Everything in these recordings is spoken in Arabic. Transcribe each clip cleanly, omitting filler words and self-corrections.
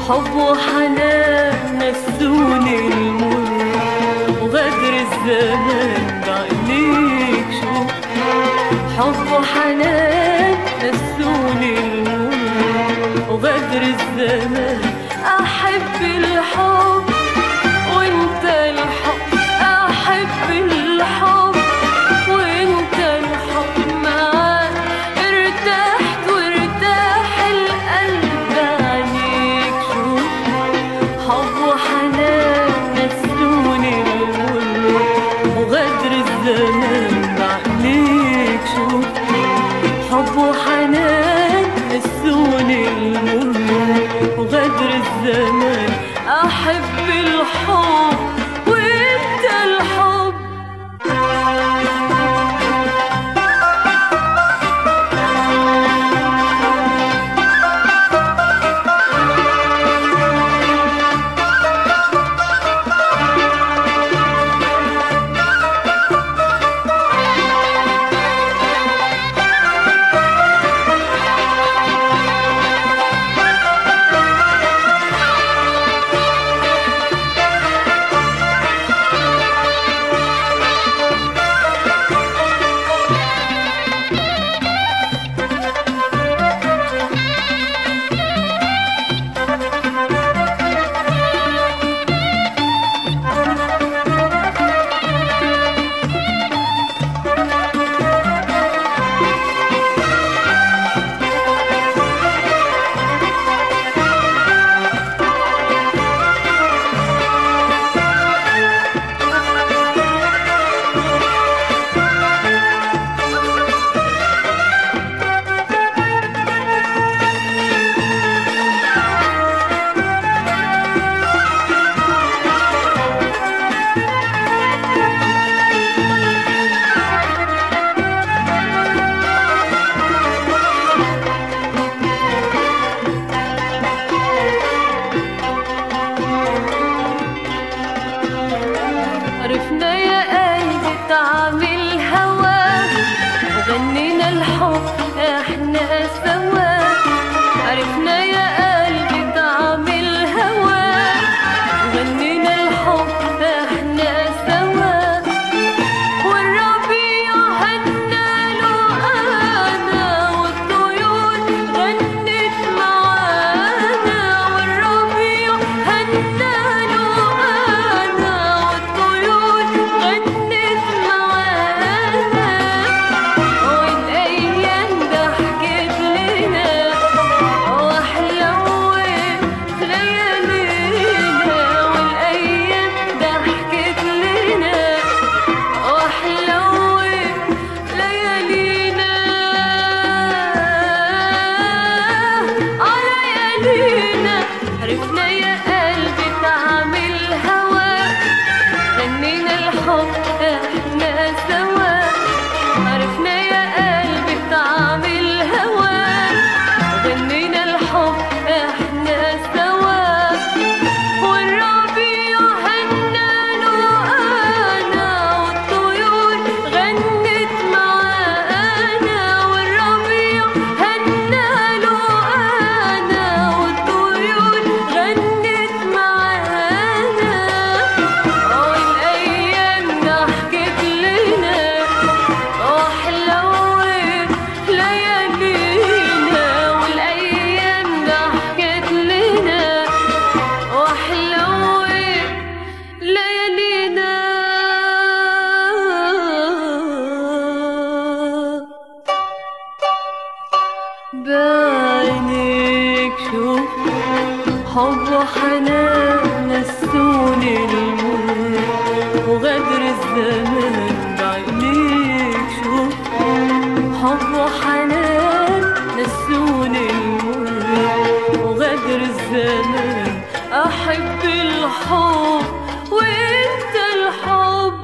حب وحنان نسوني المر، وغدر الزمان بعينيك شوف. حب وحنان نسوني المر، وغدر الزمان. أحب الحب وانت الحب، أحب الحب وانت الحب معاك. ارتحت وارتاح القلب عليك شوف. حب وحنان نسوني المر، وغدر الزمان بعينيك شوف. حب وحنان نسوني المر، وغدر الزمان. أحب الحب وانت الحب. عرفنا يا قلبي طعم الهوى، وغنينا الحب احنا سوا. عرفنا يا قلبي طعم الهوى، وغنينا الحب احنا سوا. والربيع هناله انا، والطيور غنت معانا. والربيع هناله انا، والطيور غنت معانا. والايام ضحكت لنا واحلوت ليالينا. والايام ضحكت لنا واحلوت ليالينا. ليالينا. عرفنا يا قلبي طعم الهوى، غنينا الحب احنا سوا. عرفنا يا قلبي طعم الهوى، غنينا الحب احنا سوا. والربيع هناله انا، والطيور غنت معانا. والربيع هناله انا، والطيور غنت معانا. والايام ضحكت لنا واحلوت ليالينا. والايام ضحكت لنا واحلوت ليالينا. بعينيك شوف. حب وحنان نسوني المر، وغدر الزمان بعينيك شوف. حب وحنان نسوني المر، وغدر الزمان. أحب الحب وانت الحب.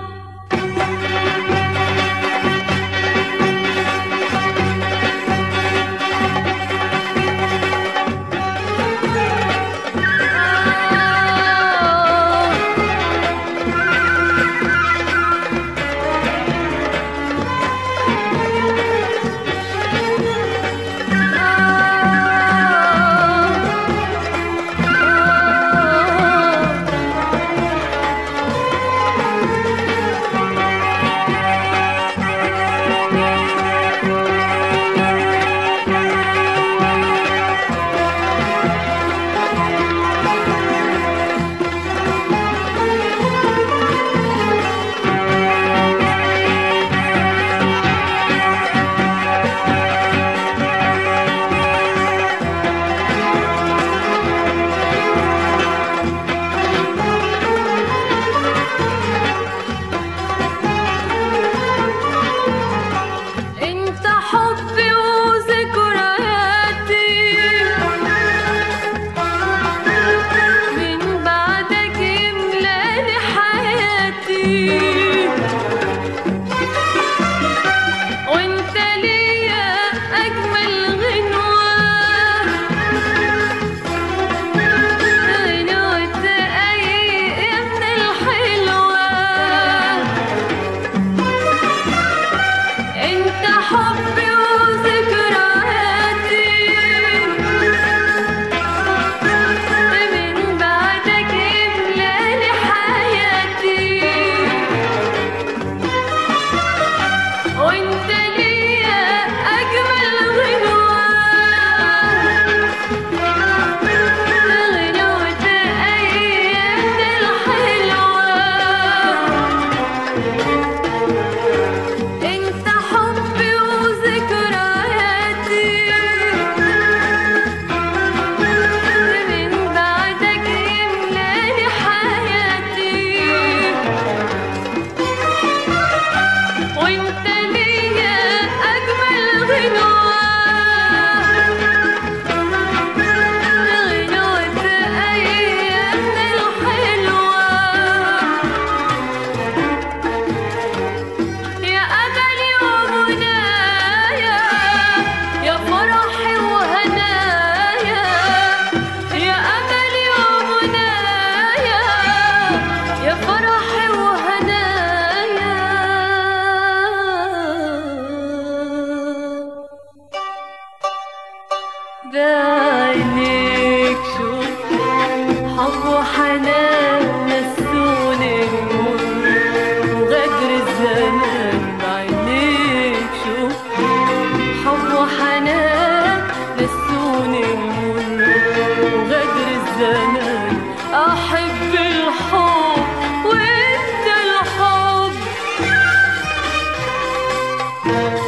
حب وحنان نسوني المر وغدر الزمان. أحب الحب وانت الحب